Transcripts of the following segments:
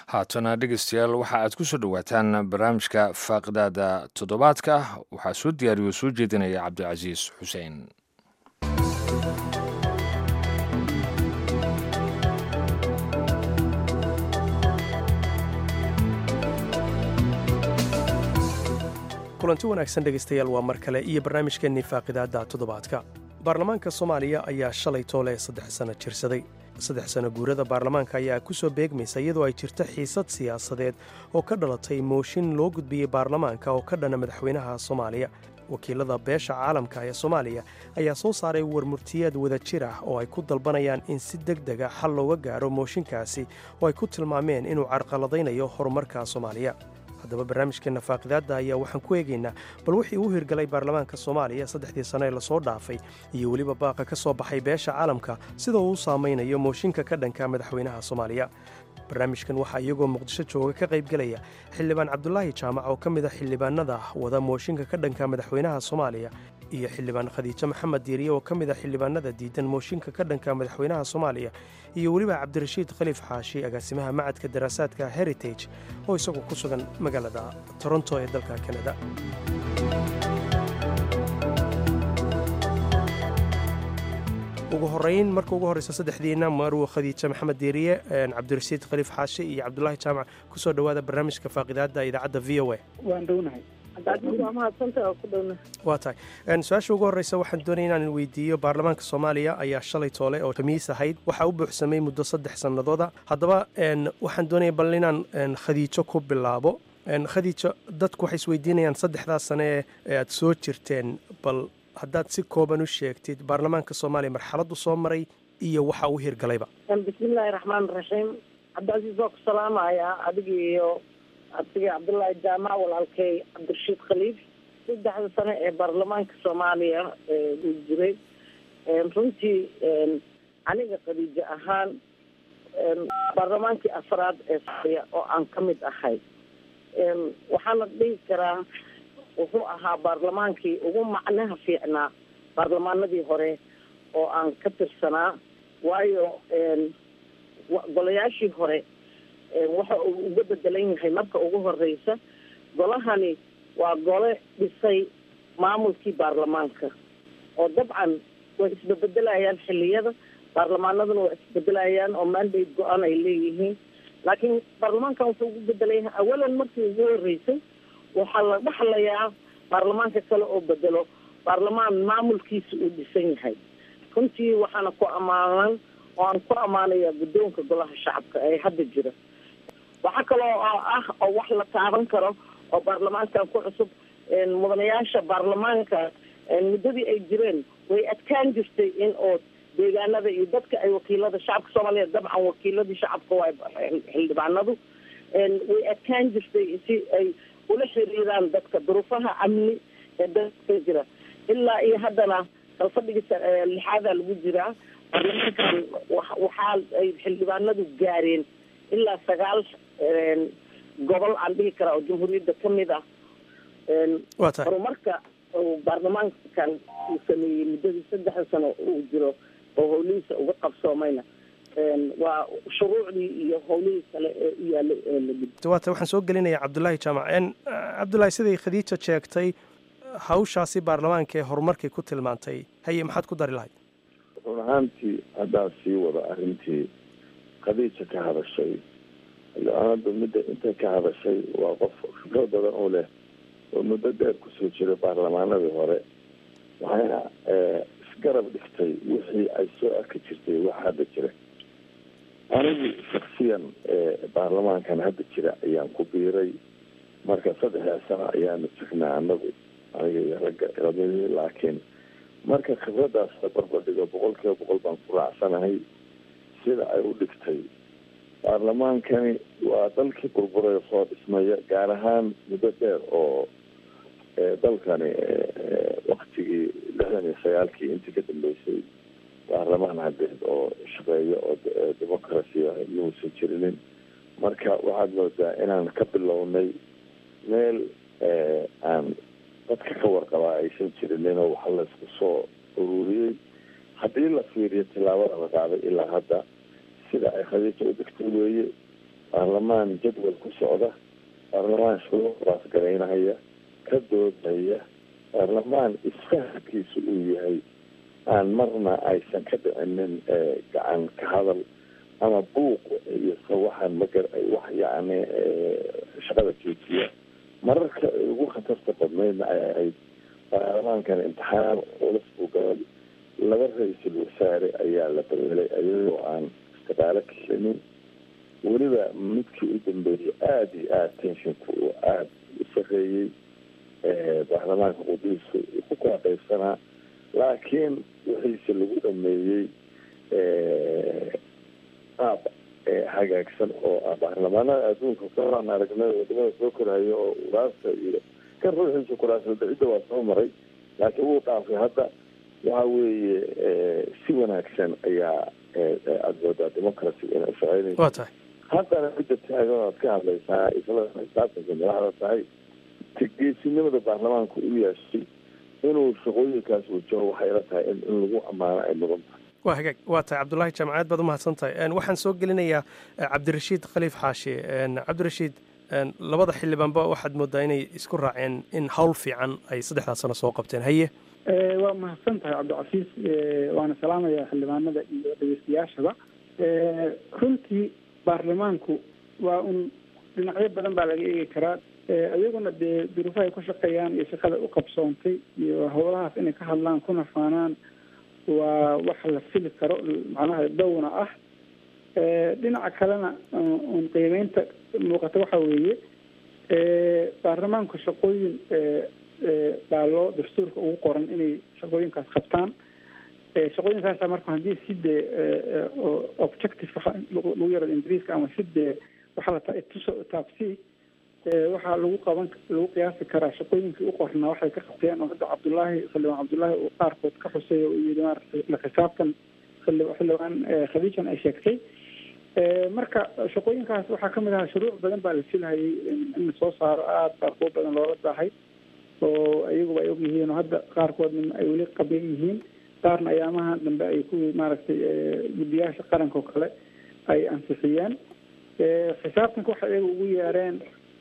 haatana dhegeystayaal waxa aad ku soo dhowaataan barnaamijka faaqidaada toddobaadka waxaa soo diyaariyo soo jeedinaya cabdicasiis xuseen. kulanti wanaagsan dhegaystayaal waa mar kale iyo barnaamijkeennii faaqidaadda toddobaadka. baarlamaanka soomaaliya ayaa shalay toole 3 sano jirsaday. 3 sano guurada baarlamaanka ayaa ku soo beegmaysa iyadoo ay jirto xiisad siyaasadeed oo ka dhalatay mooshin loo gudbiyey baarlamaanka oo ka dhana madaxweynaha soomaaliya. wakiilada beesha caalamka ee soomaaliya ayaa soo saaray warmurtiyeed wada jir ah oo ay ku dalbanayaan in si degdega xal looga gaaro mooshinkaasi oo ay ku tilmaameen inuu carqaladaynayo horumarka soomaaliya. haddaba barnaamijkeenna faaqidaadda ayaa waxaan ku eegaynaa bal wixii uu hirgalay baarlamaanka soomaaliya 3 sano ee lasoo dhaafay iyo weliba baaqa ka soo baxay beesha caalamka sida uu u saamaynayo mooshinka ka dhanka madaxweynaha soomaaliya. barnaamijkan waxaa iyagoo muqdisho jooga ka qaybgelaya xildhibaan cabdulaahi jaamac oo ka mid a xildhibaanada wada mooshinka ka dhanka madaxweynaha soomaaliya iyo xildhibaan khadiijo maxamed diiriye oo ka mid a xildhibaanada diidan mooshinka ka dhanka madaxweynaha soomaaliya iyo weliba cabdirashiid khaliif xaashi agaasimaha macadka daraasaadka heritage oo isagu ku sugan magaalada toronto ee dalka kanada. ugu horeyn marka ugu horeysa saddexdiina marwo khadiijo maxamed diiriye cabdirashiid khaliif xaashi iyo cabdulaahi jaamac ku soo dhowaada barnaamijka faaqidaadda idaacadda v o a. waan dhownahay waa tahay su-aasha ugu horreysa waxaan doonaya inaan weydiiyo baarlamaanka soomaaliya ayaa shalay toole oo khamiis ahayd waxaa u buuxsamay muddo 3 sannadooda. haddaba waxaan doonaya bal inaan khadiijo ku bilaabo. khadiijo dadku waxay isweydiinayaan 3 sane ee aad soo jirteen, bal haddaad si kooban u sheegtid baarlamaanka soomaaliya marxaladdu soo maray iyo waxa uu hirgalayba. bismillaahi raxmaan raxiim. cabdicasiis waa ku salaamayaa adiga iyo abtiga cabdullaahi jaamac walaalkay cabdirashiid khaliif. 3 sano ee baarlamaanka soomaaliya uu jiray runtii aniga khadiijo ahaan baarlamaankii afraad ee soomaaliya oo aan ka mid ahay waxaana dhihi karaa wuxuu ahaa baarlamaankii ugu macnaha fiicnaa baarlamaanadii hore oo aan ka tirsanaa, waayo golayaashii hore waxa uu uga bedelan yahay marka ugu horeysa golahani waa gole dhisay maamulkii baarlamaanka oo dabcan way isbebedelayaan xilliyada baarlamaanaduna waa isbedelayaan oo mandate go-aan ay leeyihiin, laakiin baarlamaankan wuxuu ugu bedelan yahay awalan markii ugu horeysay waxaa la dhaxlayaa baarlamaanka kale oo bedelo baarlamaan maamulkiisa uu dhisan yahay. runtii waxaana ku ammaanan oo aan ku ammaanaya guddoonka golaha shacabka ee hadda jira. waxaa kaloo ah oo wax la taaban karo oo baarlamaankan ku cusub mudanayaasha baarlamaanka muddadii ay jireen way adkaan jirtay in oo deegaanada iyo dadka ay wakiilada shacabka soomaaliya, dabcan wakiiladii shacabka waa xildhibaanadu, way adkaan jirtay si ay ula xiriiraan dadka duruufaha amni ee dadka jira. ilaa iyo haddana kalfadhigii 6 lagu jiraa baarlamaankan waxaa ay xildhibaanadu gaareen ilaa 9 gobol aan dhihi karaa oo jamhuuriyadda ka mid ah. horumarka baarlamaankan uu sameeyey muddadii 3 sano uu jiro oo howlihiisa uga qabsoomayna waa shuruucdii iyo howlihii kale ee u yaallay ee la dhib. waata waxaan soo gelinayaa cabdulaahi jaamac. cabdulaahi, siday khadiijo sheegtay hawshaasi baarlamaanka ee horumarkay ku tilmaantay, haye maxaad ku dari lahayd? run ahaantii haddaan sii wada arrintii khadiijo ka hadashay, xildhibaanada midda intay ka hadashay waa qof khibrad badan oo leh oo muddo dheer kusoo jiray baarlamaanadii hore, waxayna isgarab dhigtay wixii ay soo arki jirtay wax hadda jira. anigu shaksiyan baarlamaankan hadda jira ayaan ku biiray, marka 3 sano ayaanu jirnaa anagu aniga iyo ragga iladii, laakiin marka khibradaas la barbardhigo 100% baan ku raacsanahay sida ay u dhigtay. baarlamaankani waa dalkii burburay soo dhismaya, gaar ahaan muddo dheer oo dalkani waktigii 69 intii ka dambeysay baarlamaan hadeed oo shaqeeya oo dimuqrasiya inuusan jirinin. marka waxaad moodaa inaan ka bilownay meel aan dadka ka warqabaa aysan jirinin oo waxa laysku soo ururiyey. haddii la fiiriyo tilaabada la qaaday ilaa hadda sida ay khadiijo u dhigtay weeye. baarlamaan jadwal ku socda, baarlamaan shuruuc baasgaraynaya, ka doodaya, baarlamaan isfahamkiisu uu yahay aan marna aysan ka dhicinin gacan ka hadal ama buuq iyo sawaxan magar wax yacni shaqada joojiya. mararka ugu khatarta badnaydna ay ahayd baarlamaankan imtixaan culus uu galay, 2 ra-iisul wasaare ayaa la bedelay ayagoo aan istiqaalo ka helin. weliba midkii u dambeeyey aada iyo aada tenshinku uu aada u sareeyey, baarlamaanka qudiisu ku kala qaybsanaa, laakiin wixiise lagu dhameeyey qaab hagaagsan oo baarlamaanada adduunka kaaan aragnay wadamada soo korhayo oo uraasta iyo kan ruuxiisa kuraasada cidda waa soo maray, laakiin wuu dhaafay. hadda waxa weeye si wanaagsan ayaa aada moodaa democracy inay shaqeynayso. waa tahay haddana midda taagan aad ka hadlaysaa isla xisaabtanka madaxda tahay geesinimada baarlamaanku u yeeshay inuu shaqooyinkaas wajaho waxay la tahay in lagu ammaano ay mudan tahay. waa hagaag waa tahay cabdullaahi jaamacaad baad umahadsan tahay. waxaan soo gelinayaa cabdirashiid khaliif xaashi. cabdirashiid, labada xildhibaanba waxaad moodaa inay isku raaceen in hawl fiican ay 3 sano soo qabteen. haye waa mahadsan tahay cabdicasiis, waana salaamaya xildhibaanada iyo dhegeystayaashaba. runtii baarlamaanku waa un dhinacyo badan baa laga eegi karaa. iyaguna dee duruufaha ay ku shaqeeyaan iyo shaqada u qabsoontay iyo howlahaas inay ka hadlaan kuna faanaan waa wax la fili karo, macnaha downa ah. dhinaca kalena un qiimeynta muuqata waxa weeye baarlamaanku shaqooyin baa loo dastuurka ugu qoran inay shaqooyinkaas qabtaan. shaqooyinkaasa marka haddii si dee objective lagu yaro ingiriiska ama si dee waxaa la taabsi waxaa lagu qiyaasi karaa shaqooyinkii u qornaa waxay ka qabteen. oo hadda xildhibaan cabdullaahi uu qaarkood ka xuseeya uu yidhi maaragtay la xisaabtan xildhibaan khadiijan ay sheegtay. marka shaqooyinkaas waxaa kamid ahaa shuruuc badan baa la filhayay in la soo saaro, aada baa kuwo badan loola baahay oo iyaguba ay og yihiin oo hadda qaarkoodna ay weli qaban yihiin, qaarna ayaamaha dambe ay kuwii maaragtay guddiyaasha qaranka oo kale ay ansixiyeen. xisaabtanka waxay iyaga ugu yeereen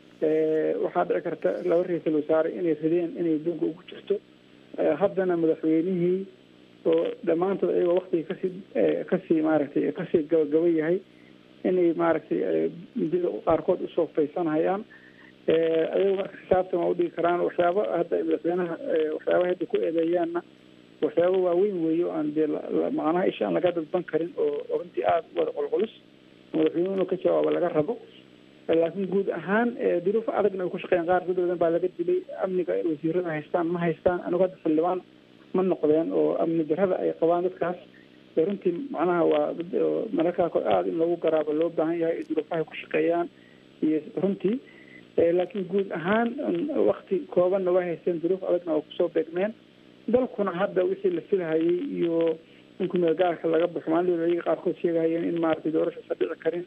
waxaa dhici karta 2 ra-iisul wasaare inay rideen inay buugga ugu jirto. haddana madaxweynihii oo dhammaantood iyagoo waktiga kasii maaragtay kasii gabagaba yahay inay maaragtay midida qaarkood usoo faysanhayaan. ayago marka xisaabtan waa udhigi karaan waxyaaba hadda madaxweynaha waxyaabaha hadda ku eedeeyaanna waxyaaba waaweyn weeye o aan dee macnaha isha aan laga dadban karin oo runtii aada wada qulqulus madaxweynuhu inuu ka jawaabo laga rabo. laakiin guud ahaan duruufo adagna ay ku shaqeeyaan, qaar dad badan baa laga dilay. amniga wasiirada haystaan ma haystaan, anigu hadda xildhibaan ma noqdeen oo amni darrada ay qabaan dadkaas runtii macnaha waa mararkaa aada in lagu garaabo loo baahan yahay duruufahay ku shaqeeyaan iyo runtii. laakiin guud ahaan wakti koobanna waa haysteen, duruuf adagna waa kusoo beegmeen. dalkuna hadda wixii la filhayay iyo in kumeel gaarka laga baxo maalin ayaga qaarkood sheegahayeen in maaragtay doorashasa dhici karin.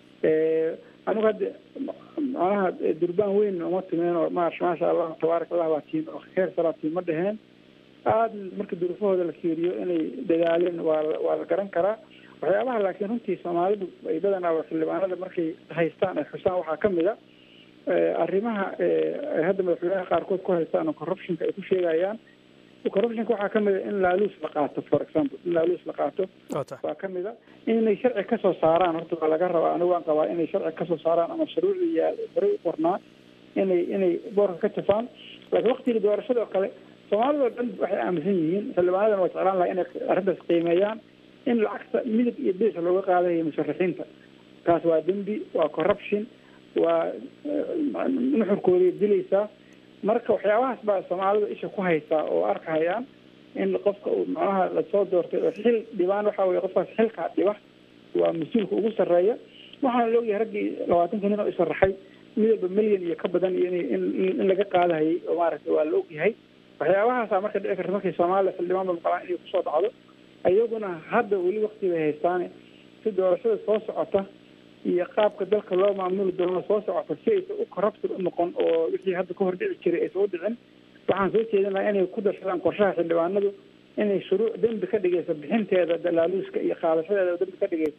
anigu hadda macnaha durbaan weyn uma timeen oo maasha allah tabaaraka allah waa tiin oo heer salaatiin ma dheheen. aada marka duruufahooda la fiiriyo inay dadaaleen waa la garan karaa. waxyaabaha laakiin runtii soomaalidu ay badanaa xildhibaanada markay haystaan ay xusaan waxaa kamid a arrimaha ay hadda madaxweynaha qaarkood ku haystaan oo corruptionka ay ku sheegayaan. corruptionka waxaa kamid a in laaluus la qaato, for example in laaluus la qaato waa kamid a. inay sharci kasoo saaraan horta waa laga rabaa. anigu waan qabaa inay sharci kasoo saaraan ama shuruucdii hore u qornaa inay boorka ka jafaan. laakiin waktiga doorashada oo kale soomaalida oo dhan waxay aaminsan yihiin, xildhibaanadana waa jeclaan lahaa inay arrintaas qiimeeyaan in lacagta midab iyo beesa looga qaadayo musharaxiinta. taas waa dembi, waa corruption, waa nuxurkooday dilaysaa. marka waxyaabahaas baa soomaalida isha ku haysaa oo arkahayaan in qofka uu macnaha lasoo doortay oo xil dhibaan waxa weye qofkaas xilkaa dhiba waa mas-uulka ugu sarreeya. waxaana la ogyahay raggii 20 nin oo isharaxay midaba milyan iyo ka badan iyo in laga qaadahayay oo maaragtay waa la ogyahay. waxyaabahaasa marka dhici karta markay soomaalida xildhibaanba maqlaan inay kusoo dhacdo. iyaguna hadda weli wakti bay haystaan si doorashada soo socota iyo qaabka dalka loo maamuli doono soo socota si aysan u corrupted u noqon oo wixii hadda ka hor dhici jiray aysan u dhicin. waxaan soo jeedin lahaa inay ku darsadaan qorshaha xildhibaanadu inay shuruuc dembi ka dhigaysa bixinteeda dalaaluuska iyo qaadashadeeda dembi ka dhigaysa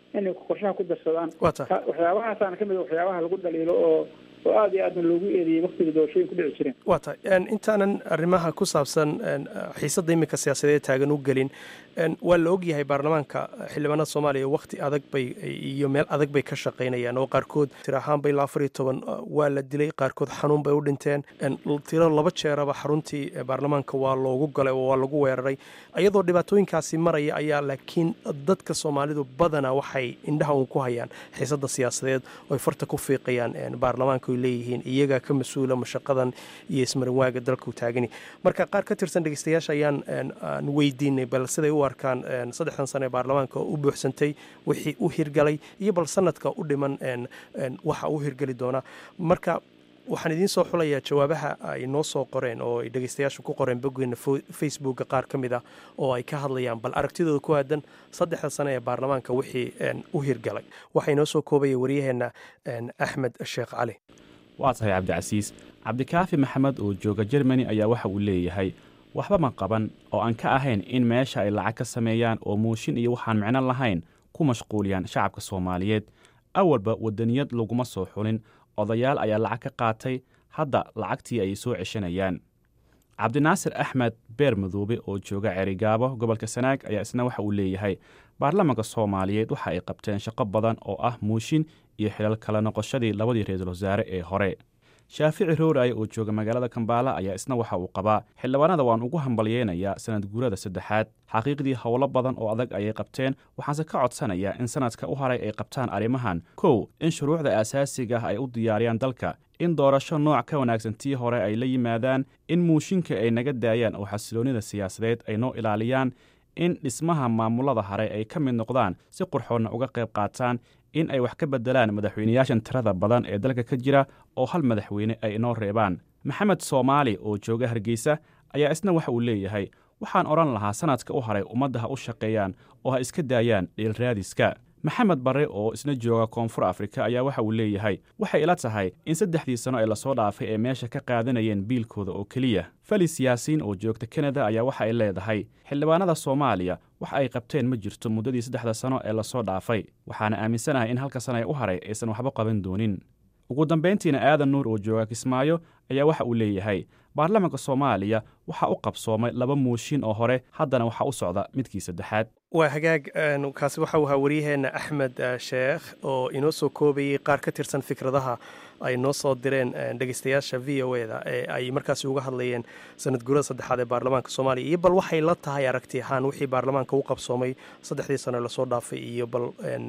inay qorshaha ku darsadaan. Waata. waxyaabahaasana ka mid ah waxyaabaha lagu dhaliilo oo aad iyo aadna loogu eedeeyey waqtiga doorashooyinku dhici jireen. waa tahay intaanan arrimaha ku saabsan xiisadda iminka siyaasadeed taagan u gelin waa la ogyahay baarlamaanka xildhibaanada soomaaliya waqti adag bay iyo meel adag bay ka shaqaynayaan oo qaarkood tiro ahaan bay 14 waa la dilay, qaarkood xanuun bay u dhinteen, tiro 2 jeeraba xaruntii baarlamaanka waa loogu galay oo waa lagu weeraray. iyadoo dhibaatooyinkaasi maraya ayaa laakiin dadka soomaalidu badanaa waxay indhaha uun ku hayaan xiisadda siyaasadeed oo ay farta ku fiiqayaan baarlamaanka leeyihiin iyaga ka mas-uula mashaqadan iyo ismarin waaga dalku taagani. marka qaar ka tirsan dhegeystayaasha ayaan weydiinay bal siday u arkaan 3 sano ee baarlamaanka u buuxsantay wixii u hirgalay iyo bal sanadka u dhiman waxa u hirgali doona. marka waxaan idiin soo xulayaa jawaabaha ay noo soo qoreen oo ay dhegeystayaashu ku qoreen boggeena facebooka qaar ka mid ah oo ay ka hadlayaan bal aragtidooda ku aadan 3 sano ee baarlamaanka wixii u hirgalay. waxay noo soo koobaya waryaheena axmed sheekh cali. waa tahay cabdicasiis. cabdikaafi maxamed oo jooga Germany ayaa waxa uu leeyahay waxba ma qaban oo aan ka ahayn in meesha ay lacag ka sameeyaan oo muushin iyo waxaan micno lahayn ku mashquuliyaan shacabka Soomaaliyeed. awalba wadaniyad laguma soo xulin, odayaal ayaa lacag ka qaatay, hadda lacagtii ay soo ceshanayaan. cabdinaasir axmed beer madoobe oo jooga Cerigaabo gobolka Sanaag ayaa isna waxa uu leeyahay baarlamaanka Soomaaliyeed waxa ay qabteen shaqo badan oo ah muushin iyo xilal kala noqoshadii 2 ra'iisul wasaare ee hore. shaafici rooray oo jooga magaalada Kampala ayaa isna waxa uu qabaa xildhibaanada waan ugu hambalyeynaya sanad guurada 3aad. xaqiiqdii howlo badan oo adag ayay qabteen, waxaanse ka codsanayaa in sanadka u haray ay qabtaan arrimahan. kow, in shuruucda asaasiga ah ay u diyaariyaan dalka, in doorasho nooc ka wanaagsan tii hore ay la yimaadaan, in muushinka ay naga daayaan oo xasiloonida siyaasadeed ay noo ilaaliyaan, in dhismaha maamulada hare ay ka mid noqdaan si qurxoonna uga qayb qaataan, in ay wax ka bedelaan madaxweynayaashan tirada badan ee dalka ka jira oo hal madaxweyne ay inoo reebaan. maxamed Soomaali oo jooga Hargeysa ayaa isna waxa uu leeyahay waxaan oran lahaa sanadka u haray ummadda ha u shaqeeyaan oo ha iska daayaan dhiilraadiska. maxamed bare oo isna jooga Koonfur Afrika ayaa waxa uu leeyahay waxay ila tahay in 3 sano ee la soo dhaafay ee meesha ka qaadanayeen biilkooda oo kaliya. Felis Yaasiin oo joogta Canada ayaa waxa ay leedahay xildhibaanada Soomaaliya wax ay qabteen ma jirto muddadii 3 sano ee la soo dhaafay, waxaana aaminsanahay in halka sano u haray aysan waxba qaban doonin. ugu dambeyntiina aadan nuur oo jooga Kismaayo ayaa waxa uu leeyahay baarlamaanka Soomaaliya waxa u qabsoomay 2 muushin oo hore, haddana waxa u socda midkii 3aad. waa hagaag kaasi waxa uu ahaa waryaheena axmed sheekh oo inoo soo koobayay qaar ka tirsan fikradaha ay noo soo direen dhegeystayaasha VOA-da ee ay markaasi uga hadlayeen sanad guurada 3aad ee baarlamaanka Soomaaliya iyo bal waxay la tahay aragti ahaan wixii baarlamaanka u qabsoomay 3 sano la soo dhaafay iyo bal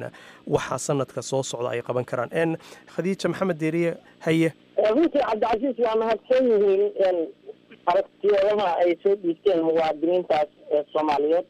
waxa sanadka soo socda ay qaban karaan. Khadiija Maxamed Deeriye haye. runtii cabdicasiis waa mahadsan yihiin aragtiyadaha ay soo dhiibteen muwaadiniintaas Soomaaliyeed.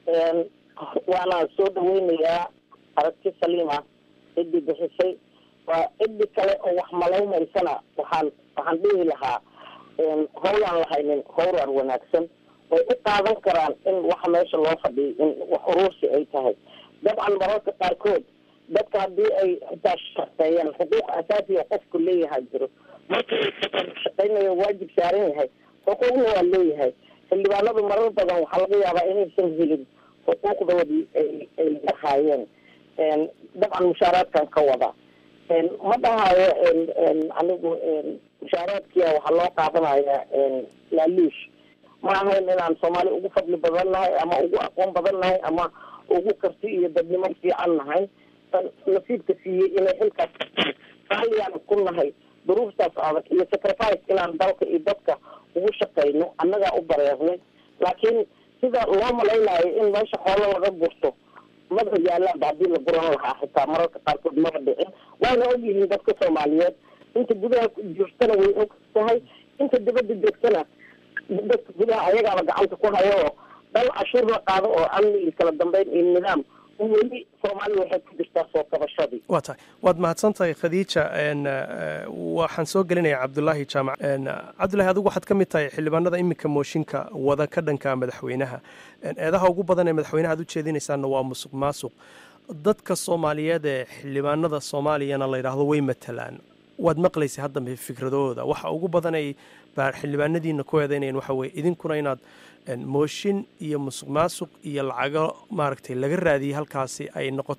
waana soo dhaweynayaa aragti saliima ciddi bixisay. waa ciddi kale oo wax malawmaysana waxaan dhihi lahaa howlaan lahaynin howrar wanaagsan way u qaadan karaan in waxa meesha loo fadhiyo in wax uruursi ay tahay. dabcan mararka qaarkood dadka haddii ay xitaa shaqeeyaan xuquuq asaasiya qofku leeyahay jiro, markii shaqeynayo waajib saaran yahay xuquuqna waa leeyahay. xildhibaanadu marar badan waxaa laga yaabaa inaysan helin xuquuqdoodii ay lahaayeen. dabcan mushaaraadkan ka wada ma dhahayo anigu mushaaraadkiia waxaa loo qaadanayaa laaluush. ma ahayn inaan Soomaali ugu fadli badan nahay ama ugu aqoon badan nahay ama ugu karti iyo dadnimo fiican nahay. nasiibka siiyey inay xilkaas raaliyaan ku nahay duruuftaas adag iyo sacrifice inaan dalka iyo dadka ugu shaqeyno annagaa u bareernay. laakiin sida loo malaynayo in meesha xoolo laga gurto mada yaalaan haddii la guran lahaa xitaa mararka qaarkood maba dhicin. waana ogyihiin dadka Soomaaliyeed inta gudaha joogtana way og tahay, inta dibadda joogtana dadka gudaha ayagaaba gacanta ku hayo oo dal cashuur la qaado oo amni iyo kala dambeyn iyo nidaam weli Soomaaliya waxay ku jirtaa soo kabashadii. waa tahay waad mahadsantahay Khadiija. waxaan soo gelinayaa Cabdullaahi Jaamac. Cabdullaahi adigu waxaad ka mid tahay xildhibaanada iminka mooshinka wada ka dhanka madaxweynaha. eedaha ugu badan ee madaxweynaha aad u jeedinaysaana waa musuq maasuq. dadka Soomaaliyeed ee xildhibaanada Soomaaliyana la yiraahdo way matalaan. waad maqlaysay hadda fikradooda waxa ugu badan ay xildhibaanadiina ku eedeynayeen waxa weeye idinkuna inaad mooshin iyo musuq maasuq iyo lacago maaragtay laga raadiyay halkaasi ay noqotay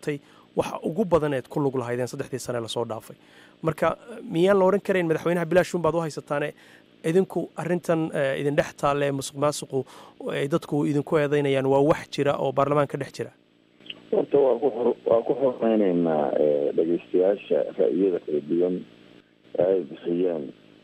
waxa ugu badaneed ku lug lahaydeen 3 sane lasoo dhaafay marka miyaan la oran karayn madaxweynaha bilaashun baad u haysataane idinku arrintan idin dhex taalee musuqmaasuqu ay dadku idinku eedaynayaan waa wax jira oo baarlamaanka dhex jira horta waa ku xoreynaynaa dhegeystayaasha ra'yiyada kala duwan ay bixiyeen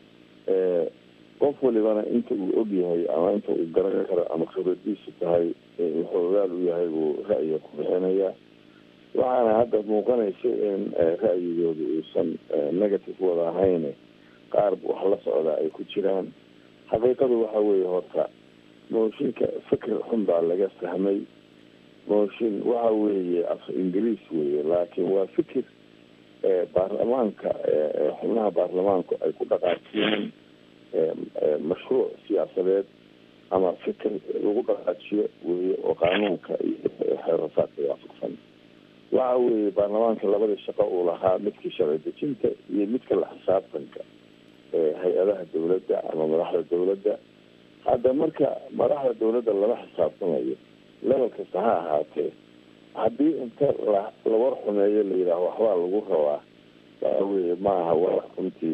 qof walibana inta uu og yahay ama inta uu garan karo ama khibradiisu tahay wuxuu ogaal u yahay buu ra'yiga ku bixinaya waxaana hadda muuqanaysa in ra'yigooda uusan negative wada ahayn qaar wax la socdaa ay ku jiraan xaqiiqadu waxa weeye horta mooshinka fikir xun baa laga fahmay mooshin waxa weeye af ingiriis weeye laakiin waa fikir baarlamaanka xubnaha baarlamaanku ay ku dhaqaajiyeen mashruuc siyaasadeed ama fikir lagu dhaqaajiyo weeye oo qaanuunka iyo xeerrasaadka waafaqsan waxa weeye baarlamaanka labadii shaqo uu lahaa midkii sharci dejinta iyo midka la xisaabtanka hay-adaha dawladda ama madaxda dawladda hadda marka madaxda dawladda lala xisaabtamayo level kasta ha ahaatee haddii inta la war xumeeyo la yidhaaho waxbaa lagu rabaa waxa weeye ma aha wax runtii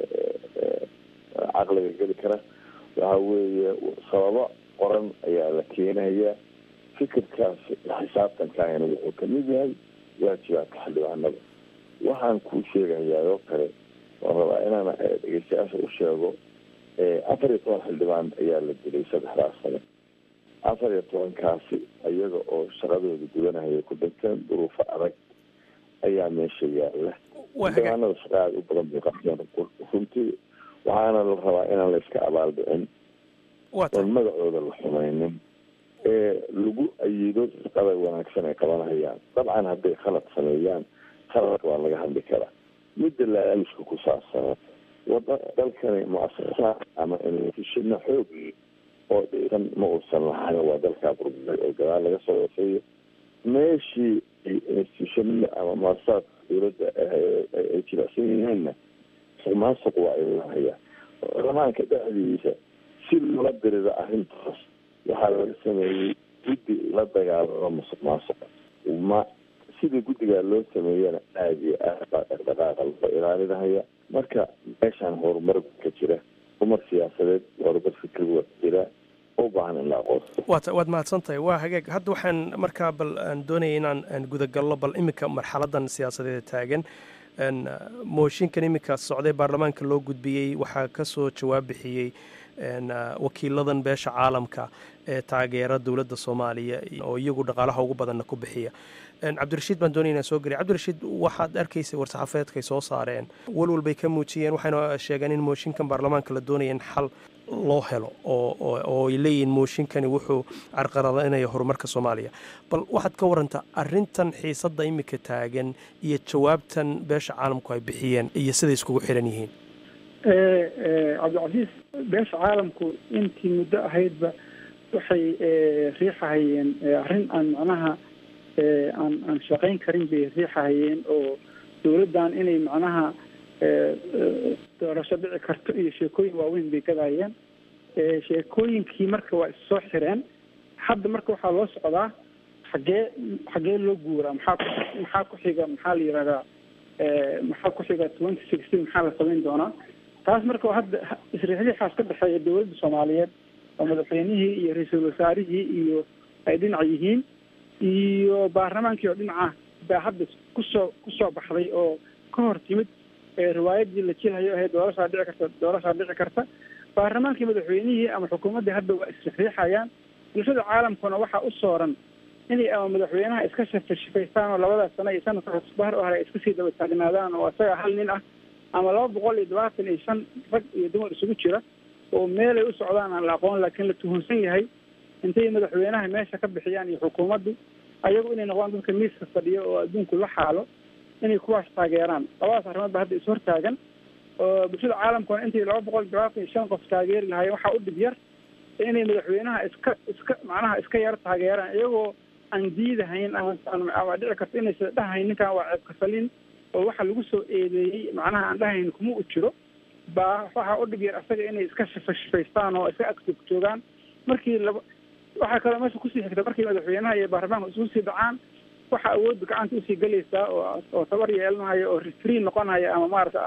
caqliga geli kara waxa weeye sababo qoran ayaa la keenaya fikirkaas xisaabtankaana wuxuu kamid yahay waajibaadka xildhibaanada waxaan kuu sheegayaa oo kale waan rabaa inaan dhegeystayaasha u sheego 14 xildhibaan ayaa la dilay 3 sano 14kaasi iyaga oo shaqadooda gudanahaya ku dhinteen duruufo adag ayaa meesha yaala xildhibaanada shaqa aad u badan bay qabteen runtii waxaana la rabaa inaan la iska abaaldhicin oon magacooda la xumaynin lagu ayido shaqada wanaagsan ay qabanahayaan dabcan hadday khalad sameeyaan khaladka waa laga hadli karaa midda laalishka ku saabsana wada dalkani muasasaad ama institushina xoog oo dhisan ma uusan lahayn waa dalkaa burburay oo gadaal laga soo waseeyo meeshii institutionada ama muasasaadka dawladda ay jilicsan yihiinna musuqmaasuq waa ay lahayaan baarlamaanka dhexdiisa si loola dirida arrintaas waxaa laga sameeyey guddi la dagaalamo musuqmaasuqa sidii guddigaa loo sameeyana aada iyo aad baa dhaqdhaqaaqa loo ilaalinahaya marka meeshaan horumar ka jira horumar siyaasadeed horumar fikir waa jira u baahan in la aqoonso waad mahadsantahay waa hagaag hadda waxaan markaa bal aan doonaya inaan gudagalno bal iminka marxaladan siyaasadeed taagan mooshinkan iminka socday baarlamaanka loo gudbiyey waxaa ka soo jawaab bixiyey wakiiladan beesha caalamka ee taageera dowladda soomaaliya oo iyagu dhaqaalaha ugu badanna ku bixiya cabdirashiid baan doonaya inaan soo geliya cabdirashiid waxaad arkaysay war-saxaafeedkay soo saareen walwalbay ka muujiyeen waxayna sheegeen in mooshinkan baarlamaanka la doonaya in xal loo helo oo ay leeyihiin mooshinkani wuxuu carqaladaynayo horumarka soomaaliya bal waxaad ka warantaa arrintan xiisadda iminka taagan iyo jawaabtan beesha caalamku ay bixiyeen iyo siday iskugu xiran yihiin cabdicasiis beesha caalamku intii muddo ahaydba waxay riixahayeen arrin aan macnaha aan shaqayn karin bay riixahayeen oo dawladdan inay macnaha doorasho dhici karto iyo sheekooyin waaweyn bay gadayeen sheekooyinkii marka waa issoo xireen hadda marka waxaa loo socdaa xagee loo guuraa maxaa ku xiga maxaa la yihahdaa maxaa ku xiga 2016 maxaa la samayn doonaa taas marka hadda isriixriixaas ka dhexeeya dawladda soomaaliyeed oo madaxweynihii iyo ra-iisul wasaarihii iyo ay dhinac yihiin iyo baarlamaankii oo dhinaca baa hadda kusoo baxday oo ka hor timid riwaayadii la jilayo ahayd doorashaa dhici karta baarlamaankii madaxweynihii ama xukuumaddii hadda waa isriixriixayaan bulshada caalamkuna waxaa u sooran inay ama madaxweynaha iska shafaystaan oo labadaas sano iyo sanadka bahar oo hore iska sii daba taagnaadaan oo isaga hal nin ah ama 225 rag iyo dumar isugu jira oo meelay u socdaan aan la aqoon laakiin la tuhunsan yahay intay madaxweynaha meesha ka bixiyaan iyo xukuumaddu ayagu inay noqdaan dadka miiska fadhiyo oo adduunku la xaalo inay kuwaas taageeraan labadaas arrimood ba hadda ishortaagan oo bulshada caalamkuna intay 225 qof taageeri lahaayeen waxaa u dhib yar inay madaxweynaha iska macnaha iska yar taageeraan iyagoo aan diidahayn ama dhici karto inaysa dhahayn ninkan waa ceebka salin oo waxa lagu soo eedeeyey macnaha aan dhahayn kuma u jiro baa waxaa u dhib yar asaga inay iska shafaystaan oo iska agtog joogaan markii waxaa kaloo meesha kusii xigta markii madaxweynaha iyo baarlamaanka isugu sii dhacaan waxa awoodda gacanta usii gelaysaa oo tabar yeelanaya oo free noqonaya ama maarata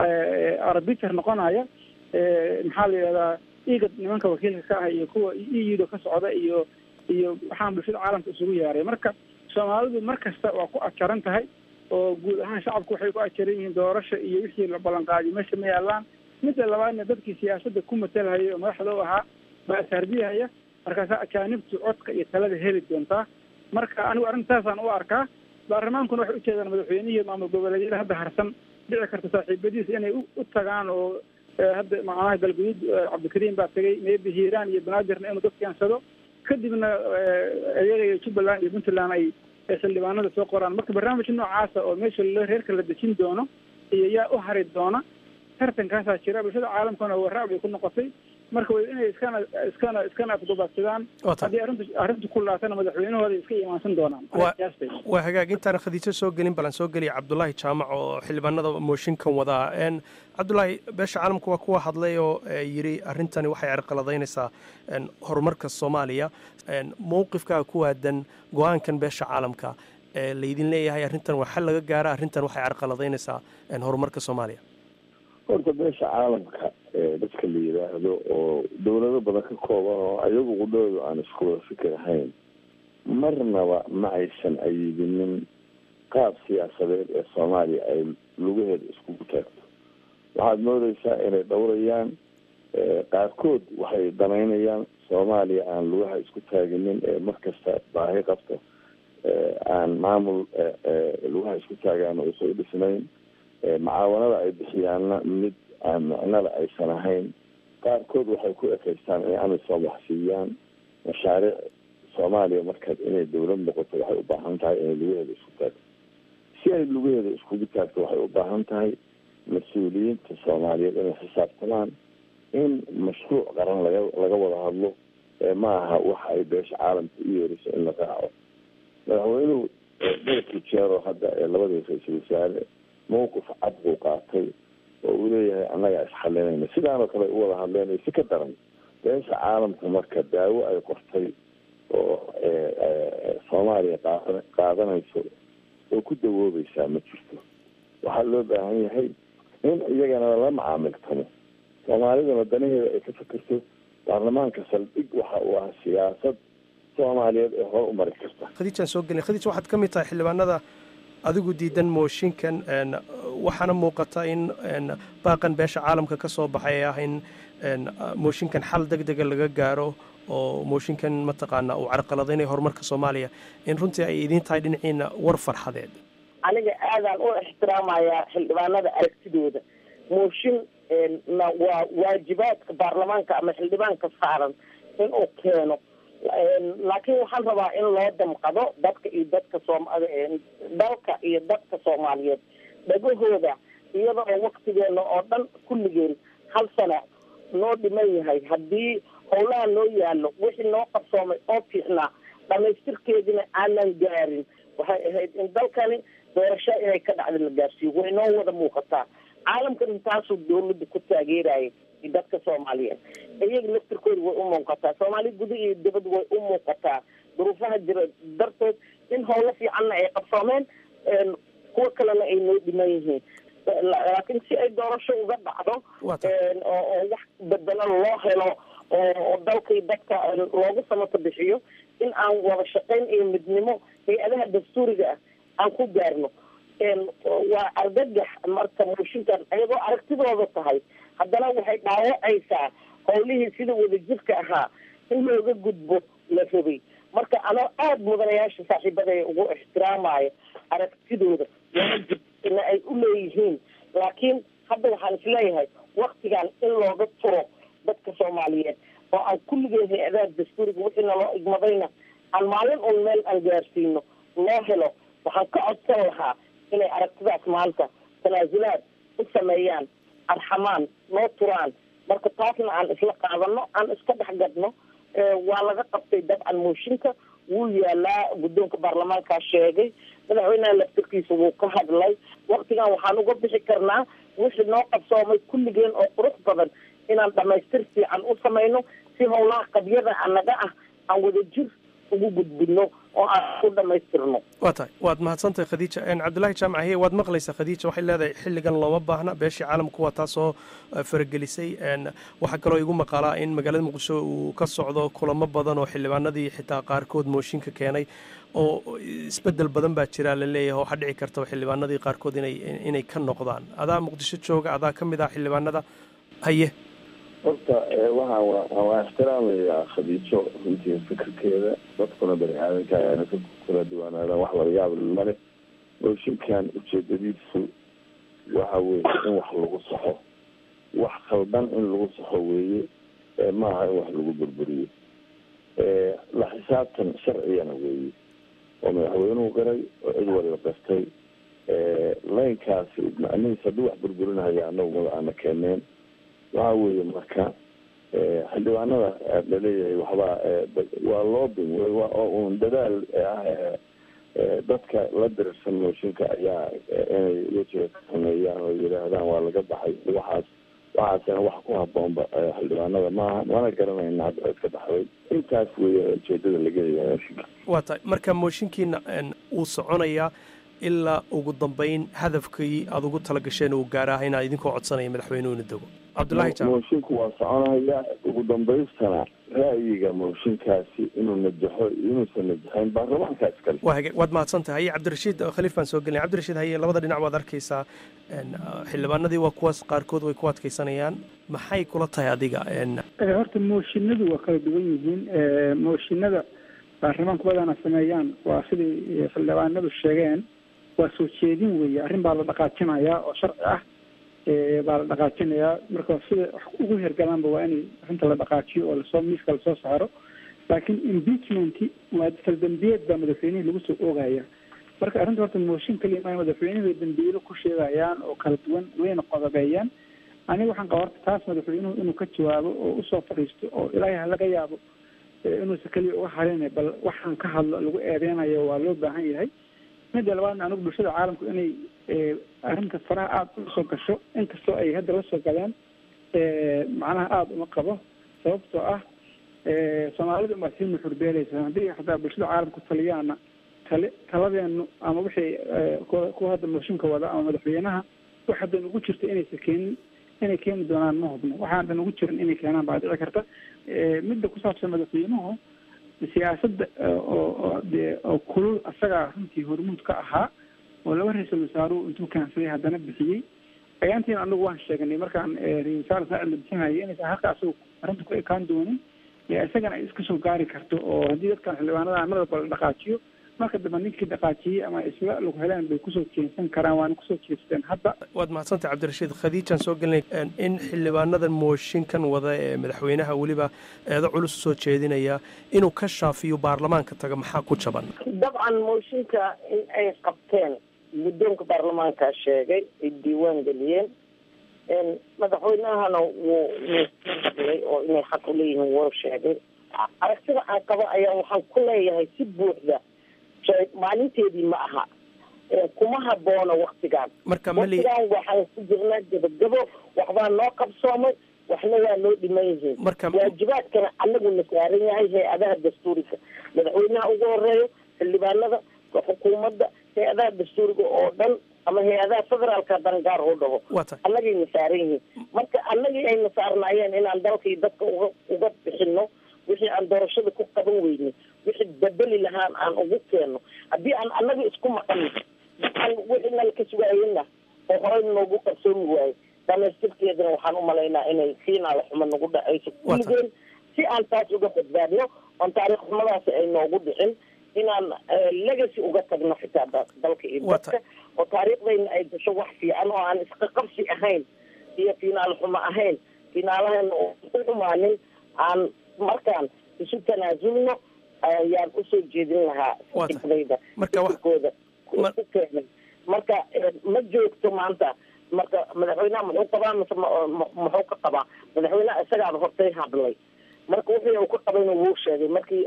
arbiter noqonaya maxaa la yidhahdaa iga nimanka wakiilka ka ah iyo kuwa EU ka socda iyo waxaan bulshada caalamka isugu yeeray. marka Soomaalidu markasta waa ku ajaran tahay oo guud ahaan shacabku waxay ku ajaran yihiin doorasho iyo wixii la ballan qaaday meesha ma yaalaan. midda labaadna dadkii siyaasadda ku matalaya oo madaxda u ahaa baa saarbiyaya markaasa ajaanibtu codka iyo talada heli doontaa. marka anigu arrintaasaan u arkaa. baarlamaankuna waxay ujeedaan madaxweynihii maamul goboleedyada hadda harsan dhici karta saaxiibadiisa inay u tagaan oo hadda macnaha galguduud cabdikariim baa tagay maybe hiiraan iyo banaadirna inuu dad keensado kadibna iyaga iyo jubbaland iyo puntland ay xildhibaanada soo qoraan. marka barnaamij noocaasa oo meesha reerka la dejin doono iyo yaa u hari doona tartankaasaa jira. bulshada caalamkana waraab bay ku noqotay. marka way inay iskana afgobaadsadaan haddii arrintu ku laatana madaxweynahooda iska imaansan doonaan. waa hagaag intaan khadiijo soo gelin balan soo geliya cabdulaahi jaamac oo xildhibaanada mooshinkan wadaa. cabdulaahi beesha caalamka waa kuwa hadlay oo yidhi arrintani waxay carqaladaynaysaa horumarka Soomaaliya. mowqifkaa ku waadan go-aankan beesha caalamka laydin leeyahay arrintan waa xal laga gaara, arrintan waxay carqaladaynaysaa horumarka Soomaaliya. horta beesha caalamka dadka la yidhaahdo oo dawlado badan ka kooban oo ayagu qudhoodu aan isku wada fikir ahayn marnaba ma aysan ayidinin qaab siyaasadeed ee Soomaaliya ay lugaheeda iskugu taagto. waxaad moodaysaa inay dhowrayaan qaarkood waxay danaynayaan Soomaaliya aan lugaha isku taaginin ee markasta baahi qabto aan maamul lugaha isku taagaan oo soo dhisnayn. macaawanada ay bixiyaanna mid aan micnada aysan ahayn. qaarkood waxay ku ekeystaan inay amisom wax siiyaan. mashaariic Soomaaliya markaad inay dawlad noqoto waxay u baahan tahay inay lugaheeda isku taagto. si ay lugaheeda iskugu taagto waxay u baahan tahay mas-uuliyiinta Soomaaliyeed inay xisaabtamaan in mashruuc qaran laga wada hadlo ma aha waxa ay beesha caalamka u yeeriso in la raaco. madaxweynuhu dalkii jeero hadda labadii ra-iisul wasaare mowqif cad buu qaatay oo uu leeyahay annagaa isxalinayna. sidaanoo kale u wada hadleen si ka daran beesha caalamka marka daawo ay qortay oo Soomaaliya qaadanayso oo ku dawoobaysaa ma jirto. waxaa loo baahan yahay in iyagana la macaamiltamo. Soomaaliduna danaheeda ay ka fikirto. baarlamaanka saldhig waxa uu ah siyaasad Soomaaliyeed ee hor u mari karta. khadiijaan soo gelin. khadiij waxaad ka mid tahay xildhibaanada adigu diidan mooshinkan waxaana muuqata in baaqan beesha caalamka ka soo baxay ah in mooshinkan xal degdega laga gaaro oo mooshinkan mataqaana uu carqaladaynaya horumarka Soomaaliya in runtii ay idin tahay dhinaciina war farxadeed. aniga aadaan u ixtiraamayaa xildhibaanada aragtidooda. mooshin waa waajibaadka baarlamaanka ama xildhibaanka saaran inuu keeno. laakiin waxaan rabaa in loo damqado dadka iyo dadka dalka iyo dadka Soomaaliyeed dhagahooda iyadoo waqtigeena oo dhan kulligeen hal sano noo dhiman yahay. haddii howlaha noo yaallo wixii noo qabsoomay oo fiicnaa dhamaystirkeedina aanan gaarin waxay ahayd in dalkani doorasho inay ka dhacda la gaarsiiyo. way noo wada muuqataa. caalamkan intaasuu dawladda ku taageerayay dadka Soomaaliyeed. iyaga laftirkooda way u muuqataa. Soomaali guda iyo dibad way u muuqataa duruufaha jira darteed in howlo fiicanna ay qabsoomeen kuwa kalena ay noo dhiman yihiin. laakiin si ay doorasho uga dhacdo oo wax bedelo loo helo oo dalkii dadka loogu samato bixiyo in aan wada shaqayn iyo midnimo hay-adaha dastuuriga ah aan ku gaarno. waa argagax marka mooshinkan ayagoo aragtidooda tahay haddana waxay dhaawacaysaa howlihii sida wadajirka ahaa in looga gudbo la rabay. marka anoo aada mudanayaasha saaxiibada ugu ixtiraamaayo aragtidooda waajib ina ay u leeyihiin. laakiin hadda waxaan isleeyahay waktigan in looga turo dadka Soomaaliyeed oo aan kulligeen hay-adaha dastuuriga wixiina loo igmadayna aan maalin un meel aan gaarsiino loo helo. waxaan ka codsan lahaa inay aragtidaas maanta tanaasulaad u sameeyaan, arxamaan, noo turaan. marka taasna aan isla qaadano, aan iska dhex gadno. waa laga qabtay dabcan mooshinka wuu yaalaa. guddoonka baarlamaankaa sheegay. madaxweynaha laftirkiisa wuu ka hadlay. waktigan waxaan uga bixi karnaa wixii noo qabsoomay kulligeen oo qurux badan inaan dhamaystir fiican u samayno si howlaha qabyada anaga ah aan wada jir ugu gudbino oo aan ku dhamaystirno. waa tahay waad mahadsantahay khadiija. cabdulaahi jaamac haye waad maqlaysaa khadiija waxay leedahay xilligan looma baahna beeshii caalamku waa taasoo faragelisay. waxaa kaloo igu maqaalaa in magaalada muqdisho uu ka socdo kulamo badan oo xildhibaanadii xitaa qaarkood mooshinka keenay oo isbedel badan baa jira la leeyahay. waxaa dhici karta xildhibaanadii qaarkood inay ka noqdaan. adaa muqdisho jooga, adaa ka mid ah xildhibaanada. haye horta waan ixtiraamayaa khadiijo runtii fikirkeeda, dadkuna bani aadanka ayaana ka kala duwanaadaan, wax laga yaab male. mooshinkan ujeedadiisu waxa weeye in wax lagu saxo, wax khaldan in lagu saxo weeye, maaha in wax lagu burburiyo. la xisaabtan sharcigana weeye oo madaxweynuhu garay oo cid waliba gartay. laynkaasi macnihiis haddii wax burburinahaya anagu aana keeneen. waxa weeye marka xildhibaanada laleeyahay waxbaa waa loobin oo un dadaal dadka la dirirsan mooshinka ayaa inay wejiga ka sameeyaan oo yidhaahdaan waa laga baxay waxaasina wax ku haboonba xildhibaanada maaha, mana garanayna hadda iska baxday. intaas weeye ujeedada laga leeyahay mooshinka. waa tahay marka mooshinkiina uu soconayaa ilaa ugu dambeyn hadafkii aad ugu talagasheen uu gaaraha inaad idinkoo codsanaya madaxweynuhuna dego. cabdulaahi jaamac moshinku waa soconaya ugu dambaystana ra'yiga mooshinkaasi inuu najaxo iyo inuusan najaxayn baarlamaanka iskale. waad mahadsantahay. haye cabdirashiid khaliif baan soo gelinay. cabdirashiid haye labada dhinac waad arkaysaa, xildhibaanadii waa kuwaas qaarkood way ku adkaysanayaan. maxay kula tahay adiga? horta mooshinadu waa kala duwan yihiin. mooshinada baarlamaanku badana sameeyaan waa sidai xildhibaanadu sheegeen, waa soo jeedin weeye. arrin baa la dhaqaajinayaa oo sharci ah baa la dhaqaajinayaa. marka sida wax ugu hergalaanba waa inay arrinta la dhaqaajiyo oo lasoo miiska lasoo saaro. laakiin impeachment waa faldambiyeed baa madaxweynihii lagu soo oogaya. marka arrinta horta mooshin kaliya maa madaxweynuhu dambiilo ku sheegayaan oo kala duwan wayna qodobeeyaan. aniga waxaan qabaa horta taas madaxweynuhu inuu ka jawaabo oo usoo fadhiisto oo ilaahay ha laga yaabo inuusa keliya uga harin, bal waxaan ka hadlo lagu eedeynayo waa loo baahan yahay. midda labaadna anigu bulshada caalamku inay arrinta faraha aada ula soo gasho, inkastoo ay hadda la soo galeen macnaha aada uma qabo. sababtoo ah soomaalida umaa sii nuxurbeeleysa. haddii hataa bulshada caalamku taliyaana taladeenu ama wixii kuwa hadda mooshinka wada ama madaxweynaha wax hadda nugu jirta inaysa keenin, inay keeni doonaan ma hubno. waxaan dhan ugu jirin inay keenaan baa dhici karta. midda ku saabsan madaxweynuhu siyaasadda oo kulul asagaa runtii hormuud ka ahaa oo laba ra-iisul wasaaruhu intuu kaansaday haddana bixiyey. ayaantiina anagu waan sheeganay markaan ra-isul wasaar saacid la bixinayay inaysan halka asagu arrinta ku ekaan doonin, isagana ay iska soo gaari karto. oo haddii dadkan xildhibaanada madalba la dhaqaajiyo, marka dambe ninkii dhaqaajiyey ama isla lagu heleen bay kusoo jeensan karaan, waana kusoo jeesteen hadda. waad mahadsantahay cabdirashiid. khadiijaan soo gelinay in xildhibaanadan mooshinkan wada ee madaxweynaha weliba eedo culus soo jeedinaya inuu ka shaafiyo baarlamaanka taga, maxaa ku jaban? dabcan mooshinka in ay qabteen guddoonka baarlamaanka sheegay ay diiwaan geliyeen. madaxweynahana wuu hadlay oo inay xaq u leeyihiin wuu sheegay. aragtida aan qabo ayaa waxaan ku leeyahay si buuxda maalinteedii ma aha, kuma haboona waktigaan. waktigaan waxaan ku jirnaa gabagabo, waxbaa noo qabsoomay, waxna waa noo dhiman yihiin. waajibaadkana anaguna saaran yahay hay-adaha dastuuriga, madaxweynaha ugu horeeyo, xildhibaanada, xukuumadda, hay-adaha dastuuriga oo dhan ama hay-adaha federaalka dangaar oo dhaho annagayna saaran yihiin. marka annagii ayna saarnaayeen inaan dalkii dadka uga bixino wixii aan doorashada ku qaban weyne, wixii bedeli lahaan aan ugu keenno. haddii aan annaga isku maqano wixii nala ka sugaayena oo horey noogu qarsoomi waayo, dhamaystirkeedana waxaan umalaynaa inay fiinaala xumo nagu dhacayso kulligeen. si aan taas uga badbaadno oon taariikh xumadaasi ay noogu dhicin, inaan legacy uga tagno xitaa dalka iyo dadka, oo taariikhdayna ay gasho wax fiican oo aan isqaqabsi ahayn iyo fiinaal xumo ahayn. fiinaalahana oo ku xumaanin aan markaan isu tanaasulno ayaan usoo jeedin lahaa fikradayda fikirkooda ku keenay. marka ma joogto maanta. marka madaxweynaha muxuu qabaa mise muxuu ka qabaa? madaxweynaha isagaaba hortay hadlay, marka wixii uu ka qabayna wuu sheegay markii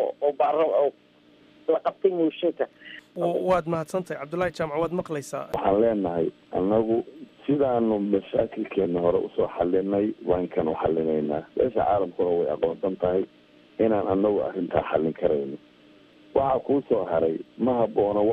oo la qabtay mooshinka. waad mahadsantahay cabdullaahi jaamac, waad maqlaysaa. waxaan leenahay anagu sidaanu mashaakilkeena hore usoo xalinay waan kan u xalinaynaa. beesha caalamkuna way aqoonsan tahay inaan anagu arrintaa xallin karayno. waxaa kuu soo haray ma haboono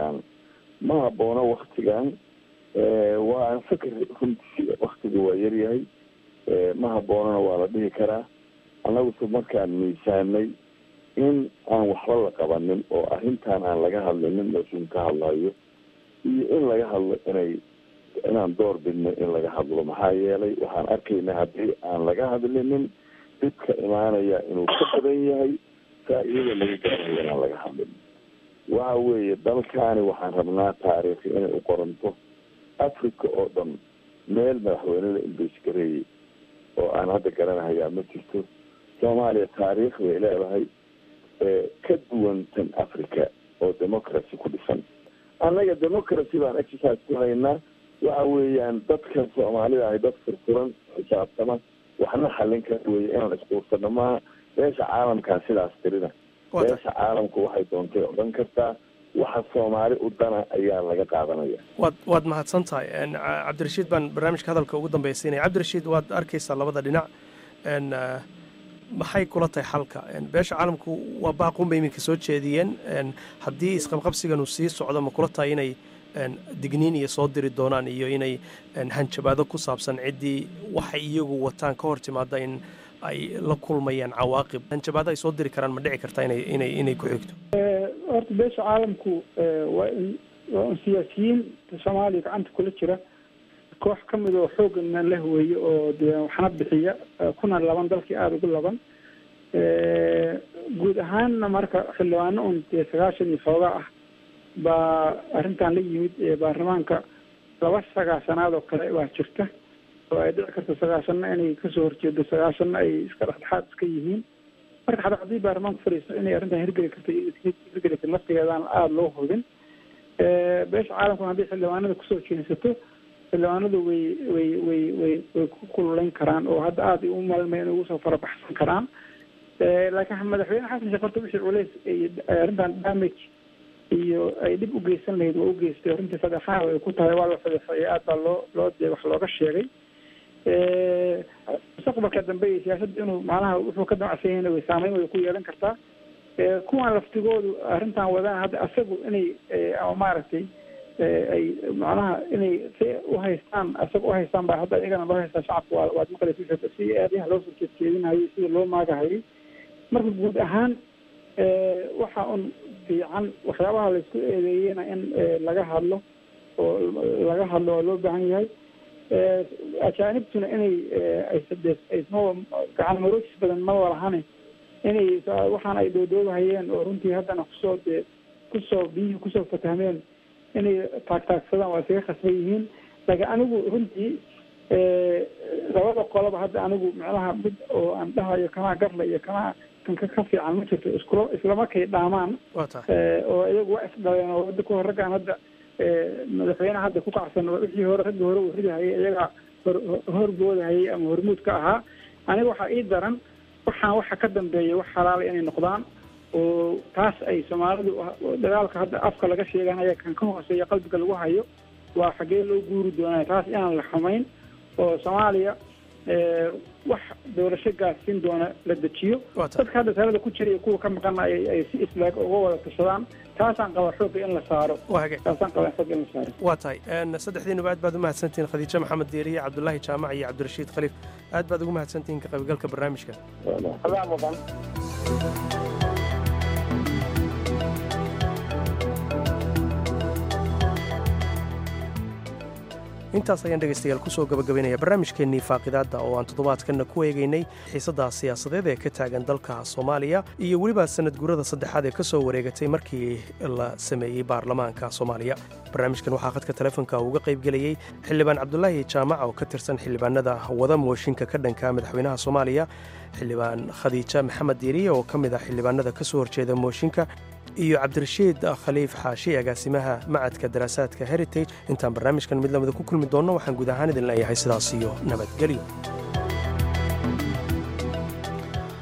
waktigan waa fikir runtii waktigu waa yaryahay ma haboonana waa la dhihi karaa. annaguse markaan miisaanay in aan waxba la qabanin oo arrintan aan laga hadlinin masuum ka hadlayo iyo in laga hadlo inaan door bidno in laga hadlo. maxaa yeelay waxaan arkaynaa haddii aan laga hadlinin dhibka imaanaya inuu ka badan yahay faa-iidada laga gaarayo inaan laga hadlin. waxa weeye dalkaani waxaan rabnaa taariikhi inay u qoranto africa oo dhan. meel madaxweynada imbeysgareeyey oo aan hadda garanahayaa ma jirto. soomaaliya taariikh bay leedahay ka duwan tan africa oo democracy ku dhisan. annaga democracy baan exercise ku haynaa. waxa weeyaan dadka soomaalida ahay dad furfuran xisaabtama waxna xallin kara weye inaan isquursano maaha. beesha caalamkaa sidaas tirina. beesha caalamku waxay doontay odhan kartaa waxa soomaali u dana ayaa laga qaadanaya. waad mahadsan tahay cabdirashiid baan barnaamijka hadalka ugu dambaysiinaya. cabdirashiid waad arkaysaa labada dhinac maxay kula tahay xalka? beesha caalamku waa baaqunbay iminka soo jeediyeen. haddii isqabqabsiganu sii socdo ma kula tahay inay digniin iyo soo diri doonaan iyo inay hanjabaado ku saabsan ciddii waxay iyagu wataan ka hor timaada in ay la kulmayaan cawaaqib? hanjabaado ay soo diri karaan ma dhici kartaa inay ku xigto? horta beesha caalamku waa un siyaasiyiin soomaaliya gacanta kula jira koox ka mid oo xooggana la hweeye oo dee waxna bixiya kuna laban dalkii aada ugu laban. guud ahaanna marka xildhibaano un dee 90 iyo xoogaa ah baa arrintan la yimid baarlamaanka 2 sagaashanaad oo kale waa jirta oo ay dhici karto 90 inay kasoo horjeedo 90 ay iska dhexdhexaad iska yihiin. marka haddii baarlamaanku fadhiisto inay arrintan hirgeli karto laftigeedaan aada loo hubin. beesha caalamkuna haddii xildhibaanada kusoo jeensato xildhibaanadu way ku kululayn karaan oo hadda aada u malmay inay ugu soo farabaxsan karaan. laakiin madaxweyne xasan sheekh horta wixii culays arrintan damage iyo ay dhib u geysan lahayd waa u geystay. arrintii saddexaad ay ku tahay waa la fadeexeeyay aad baa loo wax looga sheegay. mustaqbalka dambe iyo siyaasadda inuu macnaha wuxuu ka damacsan yahay way saameyn way ku yeelan kartaa. kuwan laftigoodu arrintan wadaan hadda asagu inay ama maaragtay ay macnaha inay si u haystaan asaga u haystaan baa hadda iyagana loo haystaa. shacabka waad maqlaysa si aadaha loo soo jeedinayay sida loo maagahayay. marka guud ahaan waxa un fiican waxyaabaha laysku eedeeyena in laga hadlo oo waa loo baahan yahay. ajaanibtuna inay aysma gacan maroojis badan ma walahane inay waxaan ay doodoobahayeen oo runtii haddana biyihii kusoo fatahmeen inay taagtaagsadaan waa isaga khasban yihiin. laakiin anigu runtii labada qoloba hadda anigu macnaha mid oo aan dhahayo kanaa garla iyo kanaa kanka ka fiican ma jirto. islamarkay dhaamaan oo iyagu waa isdhaleen oo hadda kuhor raggaan hadda madaxweyneha hadda ku kacsan wixii hore raggii hore uu ridahayay iyaga horboodahayay ama hormuud ka ahaa. aniga waxaa ii daran waxaan waxa ka dambeeya wax xalaala inay noqdaan oo taas ay soomaalidu dagaalka hadda afka laga sheeganaya kan ka hooseeya qalbiga lagu hayo waa xagee loo guuri doonaa. taas inaan la xumayn oo soomaaliya wax doorasho gaarsiin doona la dejiyo. dadka hadda talada ku jira iyo kuwa ka maqana ay si islaag uga wada tashadaan. taasaan qabaa xoogga in la saaro. waa tahay saddexdiinuba aad baad u mahadsantihiin. khadiijo maxamed deeriye, cabdulaahi jaamac iyo cabdirashiid khaliif aad baad ugu mahadsantihiin ka qaybgalka barnaamijka. intaas ayaan dhegaystayaal kusoo gabagabaynaya barnaamijkeennii faaqidaadda oo aan toddobaadkanna ku eegaynay xiisadda siyaasadeed ee ka taagan dalka soomaaliya iyo weliba sanad guurada saddexaad ee ka soo wareegatay markii la sameeyey baarlamaanka soomaaliya. barnaamijkan waxaa khadka telefoonka uga qaybgelayey xildhibaan cabdulaahi jaamac oo ka tirsan xildhibaanada wada mooshinka ka dhanka madaxweynaha soomaaliya, xildhibaan khadiija maxamed diiriye oo ka mid ah xildhibaanada ka soo horjeeda mooshinka, iyo cabdirashiid khaliif xaashi agaasimaha macadka daraasaadka heritage. intaan barnaamijkan mid lamida ku kulmi doonno waxaan guud ahaan idin leeyahay sidaas iyo nabadgelyo.